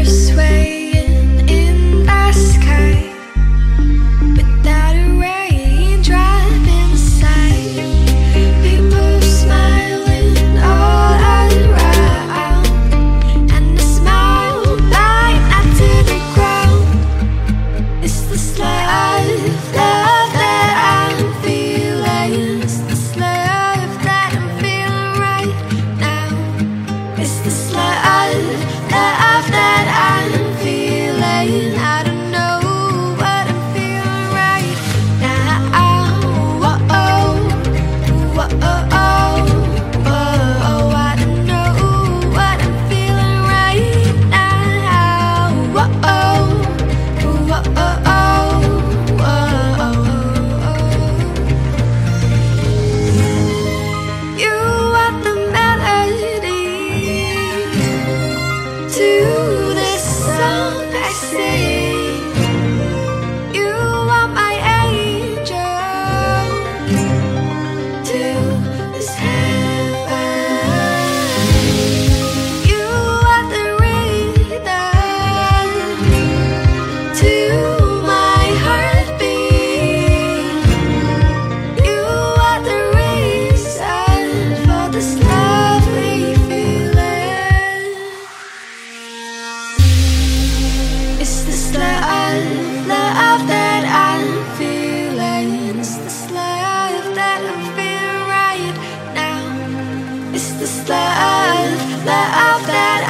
swaying in the sky without a raindrop inside. People smiling all around, and the smile right up to the ground. It's this love that I'm feeling. It's this love that I'm feeling right now. It's this love that I'm feeling. I don't know what I'm feeling right now. Whoa, whoa, whoa, I don't know what I'm feeling right now. Whoa, whoa, you are the melody to this song I sing. You are my angel to this heaven. You are the rhythm to my heartbeat. You are the reason for this lovely feeling. It's this love that I'm feeling. It's this love that I'm feeling right now. It's this love that